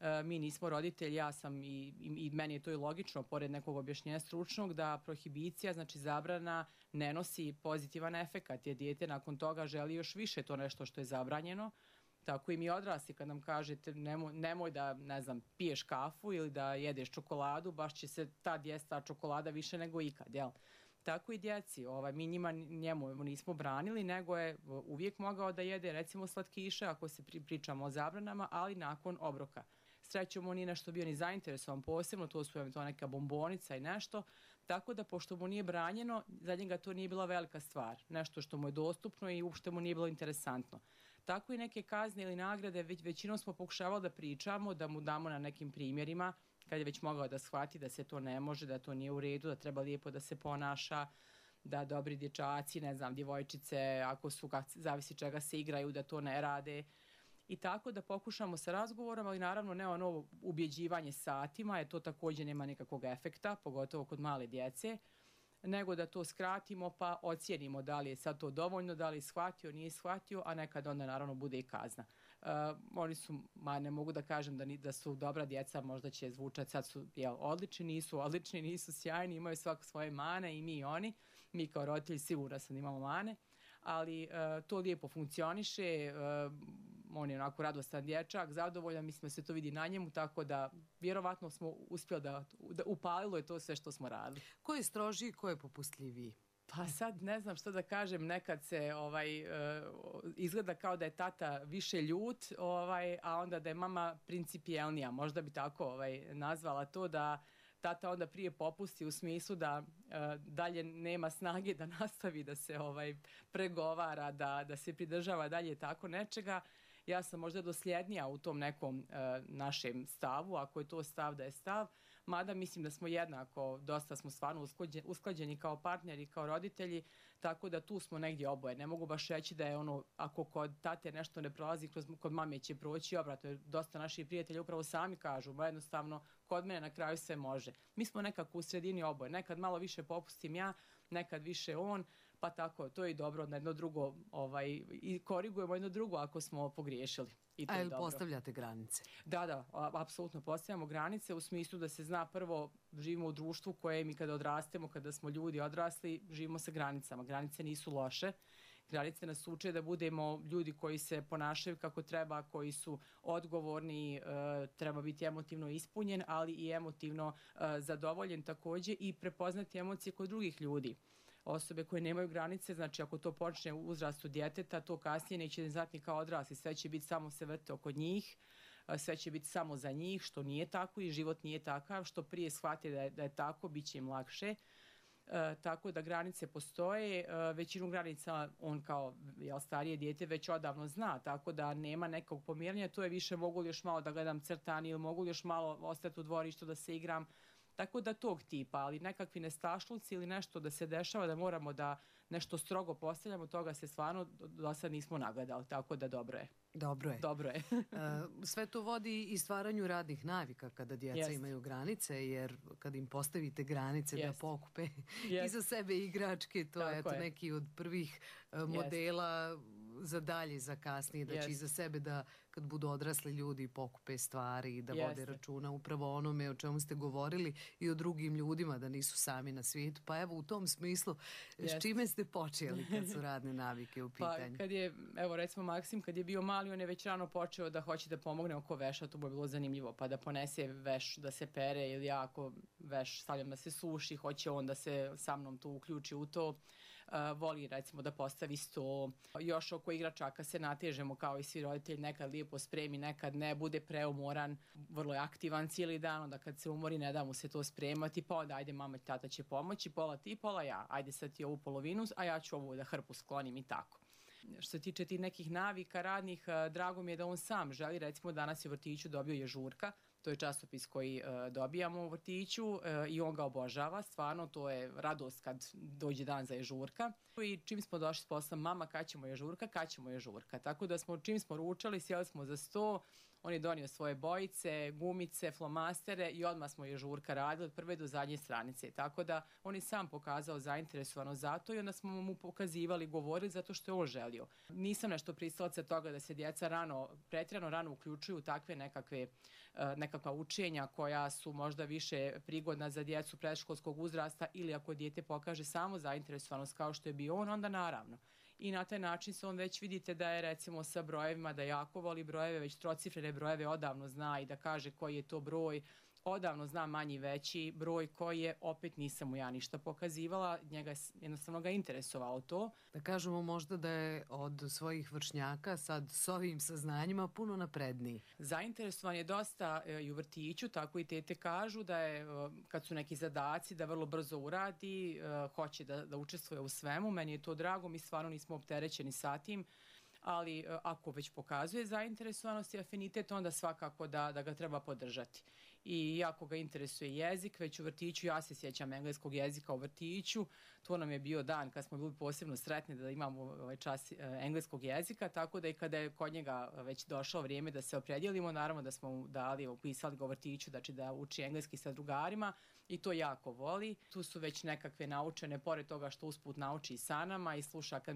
S9: mi nismo roditelji, ja sam i meni je to i logično, pored nekog objašnjenja stručnog, da prohibicija, znači zabrana, ne nosi pozitivan efekat, jer dijete nakon toga želi još više to nešto što je zabranjeno. Tako i mi odrasli, kad nam kažete nemoj da, ne znam, piješ kafu ili da jedeš čokoladu, baš će se tad jesti ta čokolada više nego ikad, jel? Tako i djeci, mi njemu nismo branili, nego je uvijek mogao da jede recimo slatkiše, ako se pričamo o zabranama, ali nakon obroka. Srećom, on nije nešto bio ni zainteresovan posebno, to su eventualno neka bombonica i nešto, tako da pošto mu nije branjeno, za njega to nije bila velika stvar, nešto što mu je dostupno i uopšte mu nije bilo interesantno. Tako i neke kazne ili nagrade, većinom smo pokušavali da pričamo, da mu damo na nekim primjerima, kad je već mogao da shvati da se to ne može, da to nije u redu, da treba lijepo da se ponaša, da dobri dječaci, ne znam, djevojčice, ako su, zavisi čega se igraju, da to ne rade. I tako da pokušamo sa razgovorom, ali naravno ne ono ubjeđivanje satima, jer to također nema nikakvog efekta, pogotovo kod male djece, nego da to skratimo pa ocijenimo da li je sad to dovoljno, da li je shvatio, nije shvatio, a nekad onda naravno bude i kazna. Oni su, ne mogu da kažem da su dobra djeca, možda će zvučati, sad su odlični, nisu sjajni, imaju svako svoje mane i mi i oni. Mi kao roditelji sigurno sam imamo mane, ali to lijepo funkcioniše, on je onako radostan dječak, zadovoljan, mislim da se to vidi na njemu, tako da vjerovatno smo uspjeli da upalilo je to sve što smo radili.
S1: Ko je strožiji, ko je popustljiviji?
S9: Pa sad ne znam što da kažem, nekad se izgleda kao da je tata više ljut, a onda da je mama principijelnija, možda bi tako nazvala to, da tata onda prije popusti u smislu da dalje nema snage da nastavi da se pregovara, da se pridržava dalje tako nečega. Ja sam možda dosljednija u tom nekom našem stavu, ako je to stav da je stav, mada mislim da smo jednako, dosta smo stvarno usklađeni kao partneri, kao roditelji, tako da tu smo negdje oboje. Ne mogu baš reći da je ako kod tate nešto ne prolazi, kod mame će proći obratno. Dosta naših prijatelja upravo sami kažu, ba jednostavno kod mene na kraju sve može. Mi smo nekako u sredini oboje. Nekad malo više popustim ja, nekad više on, pa tako, to je i dobro na jedno drugo i korigujemo jedno drugo ako smo pogriješili.
S1: A jel postavljate granice?
S9: Da, apsolutno postavljamo granice u smislu da se zna prvo, živimo u društvu koje mi kada odrastemo, kada smo ljudi odrasli, živimo sa granicama. Granice nisu loše. Granice nas uče da budemo ljudi koji se ponašaju kako treba, koji su odgovorni, treba biti emotivno ispunjen, ali i emotivno zadovoljen također i prepoznati emocije kod drugih ljudi. Osobe koje nemaju granice, znači ako to počne u uzrastu djeteta, to kasnije neće znati kao odrasli, sve će biti samo se vrte oko njih, sve će biti samo za njih, što nije tako i život nije takav, što prije shvati da je tako, bit će im lakše. Tako da granice postoje, većinu granica on kao starije dijete već odavno zna, tako da nema nekog pomjerenja, to je više mogu li još malo da gledam crtani ili mogu li još malo ostati u dvorištu da se igram, tako da tog tipa, ali nekakvi nestašluci ili nešto da se dešava da moramo da nešto strogo postavljamo, toga se stvarno do sad nismo nagledali, tako da dobro je. Dobro je.
S1: Sve to vodi i stvaranju radnih navika kada djeca imaju granice, jer kad im postavite granice da pokupe iza sebe igračke, to je neki od prvih modela za dalje, za kasnije, da će iza sebe da kad budu odrasli ljudi pokupe stvari i da vode računa upravo onome o čemu ste govorili i o drugim ljudima, da nisu sami na svijetu. Pa evo u tom smislu, s čime ste počeli kad su radne navike u pitanju?
S9: Pa kad je, evo recimo Maksim, kad je bio mali, on je već rano počeo da hoće da pomogne oko veša, to mu je bilo zanimljivo, pa da ponese veš da se pere ili ja ako veš stavljam da se suši, hoće on da se sa mnom tu uključi u to. Voli recimo da postavi sto, još oko igračaka se natežemo kao i svi roditelji, nekad lijepo spremi, nekad ne, bude preumoran, vrlo je aktivan cijeli dan, onda kad se umori ne da mu se to spremati, pa onda ajde mama i tata će pomoći, pola ti, pola ja, ajde sad ti ovu polovinu, a ja ću ovu da hrpu sklonim i tako. Što se tiče tih nekih navika radnih, drago mi je da on sam želi, recimo danas je u vrtiću dobio Ježurka, to je časopis koji dobijamo u vrtiću i on ga obožava, stvarno to je radost kad dođe dan za Ježurka. I čim smo došli s posla, mama kad ćemo Ježurka, tako da čim smo ručali, sjeli smo za sto, On je donio svoje bojice, gumice, flomastere i odmah smo je žurka radili od prve do zadnje stranice. Tako da on je sam pokazao zainteresovano za to i onda smo mu pokazivali, govorili zato što je on želio. Nisam nešto pristalaca toga da se djeca pretjerano rano uključuju u takve nekakva učenja koja su možda više prigodna za djecu predškolskog uzrasta ili ako dijete pokaže samo zainteresovanost kao što je bio on, onda naravno. I na taj način se on već vidite da je recimo sa brojevima, da jako voli brojeve, već trocifrene brojeve odavno zna i da kaže koji je to broj, odavno zna manji veći broj koji je, opet nisam mu ja ništa pokazivala, njega jednostavno ga interesovalo to.
S1: Da kažemo možda da je od svojih vršnjaka sad s ovim saznanjima puno napredniji.
S9: Zainteresovan je dosta i u vrtiću, tako i tete kažu da je, kad su neki zadaci, da vrlo brzo uradi, hoće da učestvuje u svemu, meni je to drago, mi stvarno nismo opterećeni sa tim, ali ako već pokazuje zainteresovanost i afinitet, onda svakako da ga treba podržati. I jako ga interesuje jezik, već u vrtiću, ja se sjećam engleskog jezika u vrtiću, to nam je bio dan kad smo bili posebno sretni da imamo ovaj čas engleskog jezika, tako da i kada je kod njega već došlo vrijeme da se opredjelimo, naravno da smo mu upisali ga u vrtiću, znači da uči engleski sa drugarima i to jako voli. Tu su već nekakve naučene, pored toga što usput nauči i sa nama i sluša kad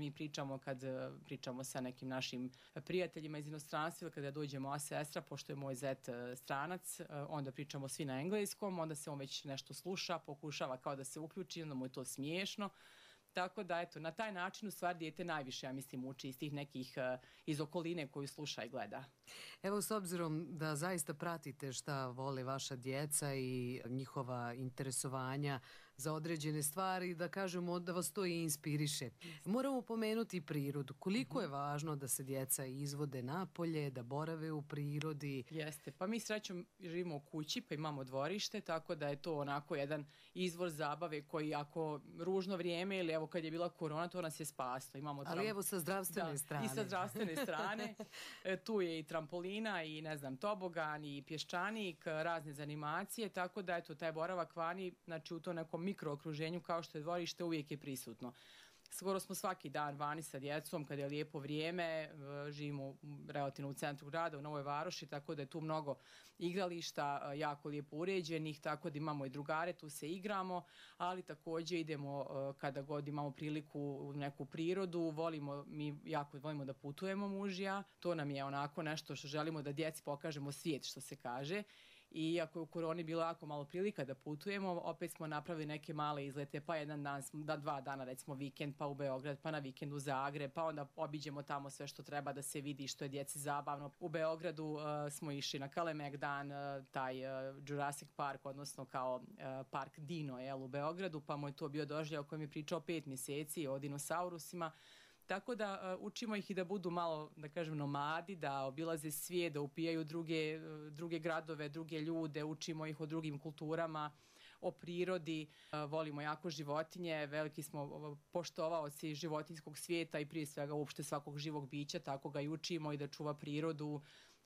S9: pričamo sa nekim našim prijateljima iz inostranstva, kada dođe moja sestra, pošto je moj zet stranac, onda pričamo svi na engleskom, onda se on već nešto sluša, pokušava kao da se uključi, onda mu je to smiješno. Tako da, eto, na taj način u stvari dijete najviše, ja mislim, uči iz tih nekih iz okoline koju sluša i gleda.
S1: Evo, s obzirom da zaista pratite šta vole vaša djeca i njihova interesovanja za određene stvari, da kažemo da vas to i inspiriše. Moramo pomenuti prirodu. Koliko je važno da se djeca izvode napolje, da borave u prirodi?
S9: Jeste, pa mi srećom živimo u kući, pa imamo dvorište, tako da je to onako jedan izvor zabave koji ako ružno vrijeme ili evo kad je bila korona, to nas je spaslo.
S1: Ali evo sa zdravstvene strane.
S9: I sa zdravstvene strane. Tu je i trampolina i ne znam, tobogan i pješčanik, razne zanimacije, tako da eto, taj boravak vani, znači u to nekom mikrookruženju kao što je dvorište uvijek je prisutno. Skoro smo svaki dan vani sa djecom kada je lijepo vrijeme, živimo relativno u centru grada, u Novoj Varoši, tako da je tu mnogo igrališta, jako lijepo uređenih, tako da imamo i drugare, tu se igramo, ali također idemo kada god imamo priliku u neku prirodu, mi jako volimo da putujemo muž i ja, to nam je onako nešto što želimo da djeci pokažemo svijet, što se kaže. I iako je u koroni bilo jako malo prilika da putujemo, opet smo napravili neke male izlete, pa jedan dan, 2 dana recimo vikend, pa u Beograd, pa na vikend u Zagreb, pa onda obiđemo tamo sve što treba da se vidi, što je djeci zabavno. U Beogradu smo išli na Kalemegdan, taj Jurassic Park, odnosno kao park Dino u Beogradu, pa mu je to bio doživljaj o kojem je pričao 5 mjeseci o dinosaurusima. Tako da učimo ih i da budu malo, da kažem, nomadi, da obilaze svijet, da upijaju druge gradove, druge ljude, učimo ih o drugim kulturama, o prirodi, volimo jako životinje, veliki smo poštovaoci životinjskog svijeta i prije svega uopšte svakog živog bića, tako ga i učimo i da čuva prirodu,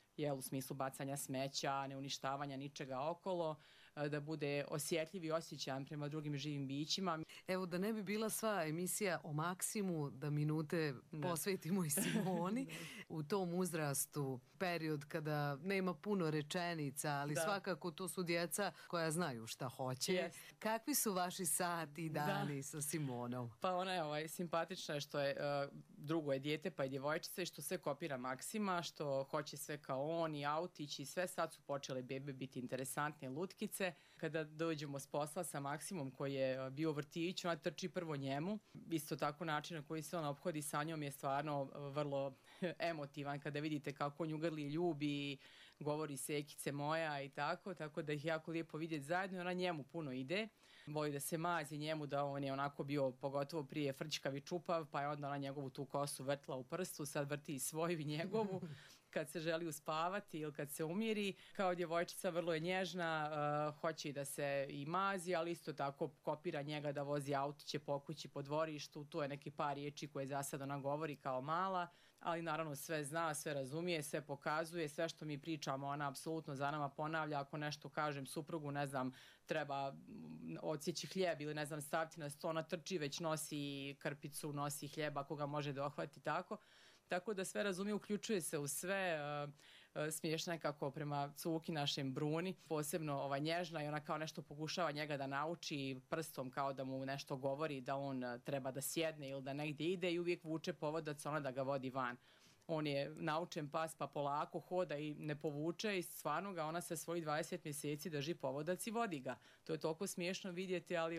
S9: u smislu bacanja smeća, neuništavanja ničega okolo, da bude osjetljiv i osjećajan prema drugim živim bićima.
S1: Evo, da ne bi bila sva emisija o Maksimu, da minute posvetimo i Simoni. U tom uzrastu, period kada nema puno rečenica, ali svakako to su djeca koja znaju šta hoće.
S9: Yes.
S1: Kakvi su vaši sati i dani sa Simonom?
S9: Pa ona je simpatična je što je drugo je dijete pa je djevojčica i što sve kopira Maksima, što hoće sve kao on i autić i sve. Sad su počele bebe biti interesantne lutkice. Kada dođemo s posla sa Maksimom koji je bio u vrtiću, ona trči prvo njemu. Isto tako način na koji se on ophodi sa njom je stvarno vrlo emotivan kada vidite kako nju grli i ljubi, govori sekice moja i tako da ih jako lijepo vidjeti zajedno. Ona njemu puno ide, voli da se mazi njemu, da on je onako bio pogotovo prije frčkav i čupav, pa je onda ona njegovu tu kosu vrtla u prstu, sad vrti i svoju i njegovu. Kad se želi uspavati ili kad se umiri, kao djevojčica vrlo je nježna, hoće i da se i mazi, ali isto tako kopira njega da vozi autiće po kući, po dvorištu, tu je neki par riječi koje za sad ona govori kao mala, ali naravno sve zna, sve razumije, sve pokazuje, sve što mi pričamo ona apsolutno za nama ponavlja. Ako nešto kažem suprugu, ne znam, treba odsjeći hljeb ili ne znam staviti na sto, ona trči, već nosi krpicu, nosi hljeba ako ga može dohvati tako da sve razumije, uključuje se u sve, smiješna nekako prema cuki našem Bruni, posebno nježna i ona kao nešto pokušava njega da nauči prstom kao da mu nešto govori da on treba da sjedne ili da negdje ide i uvijek vuče povodac ona da ga vodi van. On je naučen pas pa polako hoda i ne povuče i stvarno ga ona sa svojih 20 mjeseci drži povodac i vodi ga. To je toliko smiješno vidjeti, ali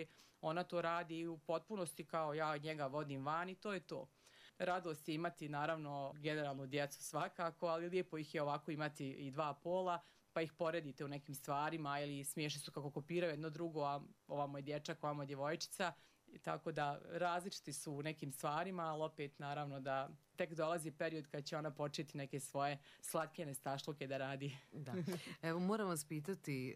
S9: ona to radi u potpunosti kao ja njega vodim van i to je to. Radost je imati naravno generalnu djecu svakako, ali lijepo ih je ovako imati i dva pola, pa ih poredite u nekim stvarima ili smiješni su kako kopiraju jedno drugo, a ovamo je dječak, ovamo je djevojčica. I tako da različiti su u nekim stvarima, ali opet naravno da tek dolazi period kad će ona početi neke svoje slatke nestašluke da radi.
S1: Da. Evo moram vas pitati,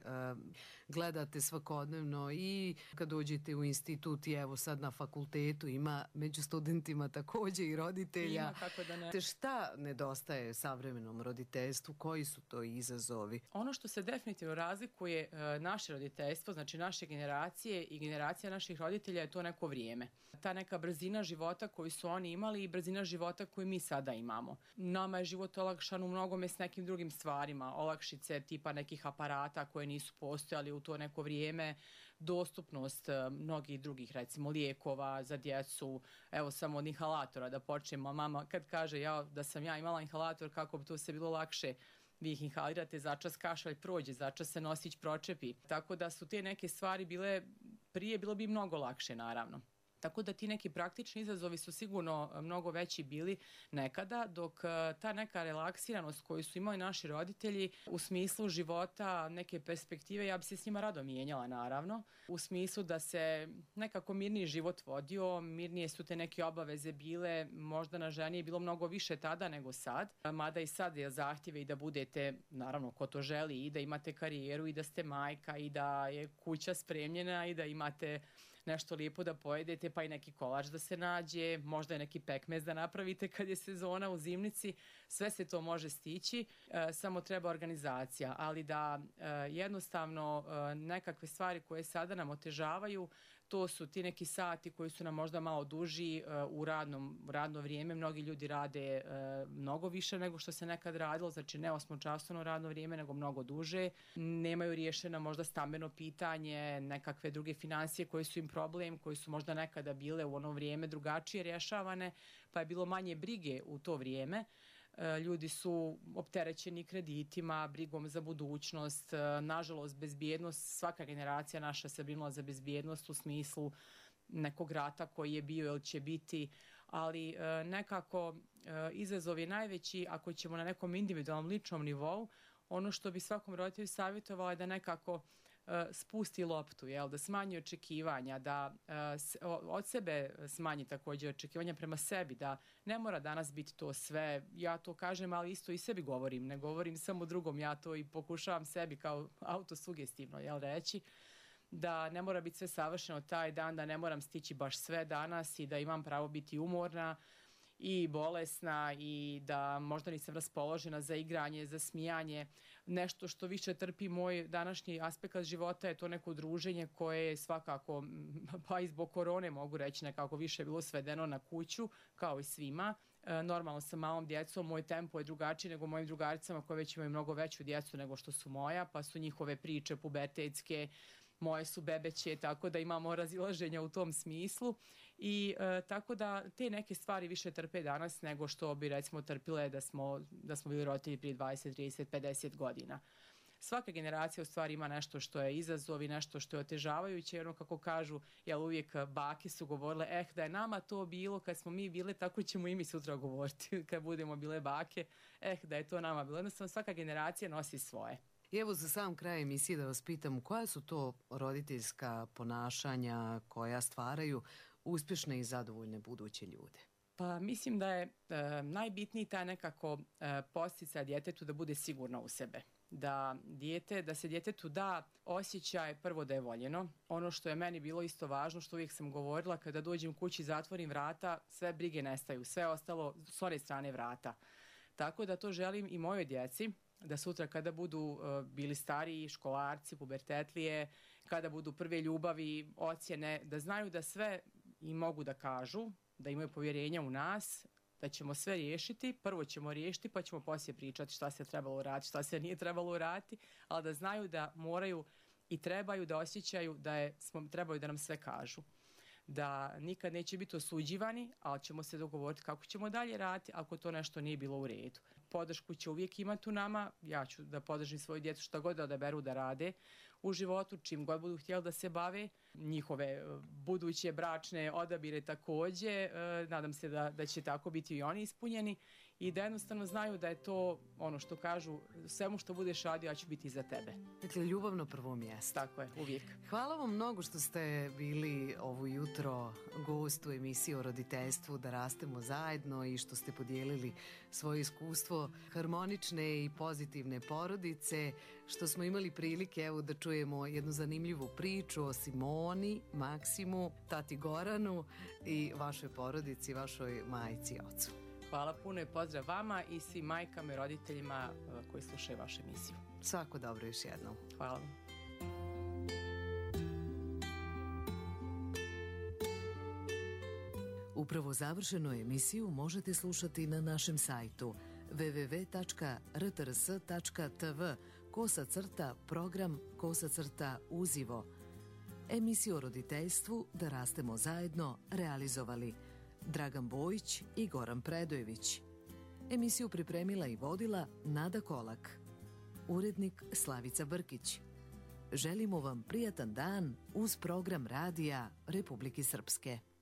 S1: gledate svakodnevno i kad dođete u institut i evo sad na fakultetu ima među studentima također i roditelja.
S9: Ima, kako da ne.
S1: Te šta nedostaje savremenom roditeljstvu? Koji su to izazovi?
S9: Ono što se definitivno razlikuje naše roditeljstvo, znači naše generacije i generacija naših roditelja je to neko vrijeme. Ta neka brzina života koju su oni imali i brzina života koju mi sada imamo. Nama je život olakšan u mnogome s nekim drugim stvarima. Olakšice tipa nekih aparata koje nisu postojali u to neko vrijeme, dostupnost mnogih drugih, recimo lijekova za djecu, evo samo od inhalatora da počnemo. Mama kad kaže da sam ja imala inhalator, kako bi to se bilo lakše, vi ih inhalirate, začas kašalj prođe, začas se nosić pročepi. Tako da su te neke stvari bile, prije bilo bi mnogo lakše naravno. Tako da ti neki praktični izazovi su sigurno mnogo veći bili nekada, dok ta neka relaksiranost koju su imali naši roditelji u smislu života, neke perspektive, ja bi se s njima rado mijenjala naravno, u smislu da se nekako mirniji život vodio, mirnije su te neke obaveze bile, možda na ženi je bilo mnogo više tada nego sad, mada i sad je zahtjeve i da budete, naravno ko to želi, i da imate karijeru i da ste majka i da je kuća spremljena i da imate nešto lijepo da pojedete, pa i neki kolač da se nađe, možda i neki pekmez da napravite kad je sezona u zimnici, sve se to može stići, samo treba organizacija, ali da jednostavno nekakve stvari koje sada nam otežavaju, to su ti neki sati koji su nam možda malo duži u radno vrijeme. Mnogi ljudi rade mnogo više nego što se nekad radilo, znači ne 8-časovno radno vrijeme, nego mnogo duže. Nemaju riješeno možda stambeno pitanje, nekakve druge financije koje su im problem, koje su možda nekada bile u ono vrijeme drugačije rješavane, pa je bilo manje brige u to vrijeme. Ljudi su opterećeni kreditima, brigom za budućnost, nažalost bezbjednost, svaka generacija naša se brinula za bezbjednost u smislu nekog rata koji je bio ili će biti, ali nekako izazov je najveći ako ćemo na nekom individualnom ličnom nivou. Ono što bi svakom roditelju savjetovala je da nekako spusti loptu, da smanji očekivanja, da od sebe smanji također očekivanja prema sebi, da ne mora danas biti to sve. Ja to kažem, ali isto i sebi govorim, ne govorim samo drugom, ja to i pokušavam sebi kao autosugestivno reći, da ne mora biti sve savršeno taj dan, da ne moram stići baš sve danas i da imam pravo biti umorna i bolesna i da možda nisam raspoložena za igranje, za smijanje. Nešto što više trpi moj današnji aspekt života je to neko druženje koje je svakako, pa i zbog korone mogu reći, nekako više bilo svedeno na kuću, kao i svima. Normalno sa malom djecom, moj tempo je drugačiji nego mojim drugaricama koje već imaju mnogo veću djecu nego što su moja, pa su njihove priče pubertetske, moje su bebeće, tako da imamo razilaženja u tom smislu i tako da te neke stvari više trpe danas nego što bi recimo trpile da smo bili roditelji prije 20, 30, 50 godina. Svaka generacija u stvari ima nešto što je izazov i nešto što je otežavajuće, ono kako kažu, uvijek bake su govorile, da je nama to bilo kad smo mi bile, tako ćemo i mi sutra govoriti kad budemo bile bake, da je to nama bilo. Jednostavno svaka generacija nosi svoje.
S1: I evo za sam kraj emisije da vas pitam, koja su to roditeljska ponašanja koja stvaraju uspješne i zadovoljne buduće ljude?
S9: Pa mislim da je najbitniji taj nekako podsticaj djetetu da bude sigurno u sebe. Da se djetetu da osjećaj prvo da je voljeno. Ono što je meni bilo isto važno, što uvijek sam govorila, kada dođem kući, zatvorim vrata, sve brige nestaju, sve ostalo s one strane vrata. Tako da to želim i mojoj djeci, da sutra kada budu bili stariji, školarci, pubertetlije, kada budu prve ljubavi, ocjene, da znaju da sve i mogu da kažu, da imaju povjerenja u nas da ćemo sve riješiti, prvo ćemo riješiti pa ćemo poslije pričati šta se trebalo uraditi, šta se nije trebalo uraditi, ali da znaju da moraju i trebaju da osjećaju da trebaju da nam sve kažu. Da nikad neće biti osuđivani, ali ćemo se dogovoriti kako ćemo dalje raditi ako to nešto nije bilo u redu. Podršku će uvijek imati u nama, ja ću da podržim svoju djecu šta god da odaberu da rade u životu, čim god budu htjeli da se bave, njihove buduće bračne odabire također, nadam se da će tako biti i oni ispunjeni i da jednostavno znaju da je to ono što kažu, svemu što budeš radio, ja ću biti za tebe.
S1: Dakle, ljubav na prvo mjesto.
S9: Tako je, uvijek.
S1: Hvala vam mnogo što ste bili ovo jutro gost u emisiji o roditeljstvu Da rastemo zajedno i što ste podijelili svoje iskustvo harmonične i pozitivne porodice, što smo imali prilike evo da čujemo jednu zanimljivu priču o Simoni, Maksimu, tati Goranu i vašoj porodici, vašoj majci i ocu.
S9: Hvala puno i pozdrav vama i svim majkama i roditeljima koji slušaju vašu emisiju.
S1: Svako dobro još jednom.
S9: Hvala vam.
S1: Upravo završenu emisiju možete slušati na našem sajtu www.rtrs.tv/program/uzivo. Emisiju o roditeljstvu Da rastemo zajedno realizovali Dragan Bojić i Goran Predojević. Emisiju pripremila i vodila Nada Kolak. Urednik Slavica Brkić. Želimo vam prijatan dan uz program radija Republike Srpske.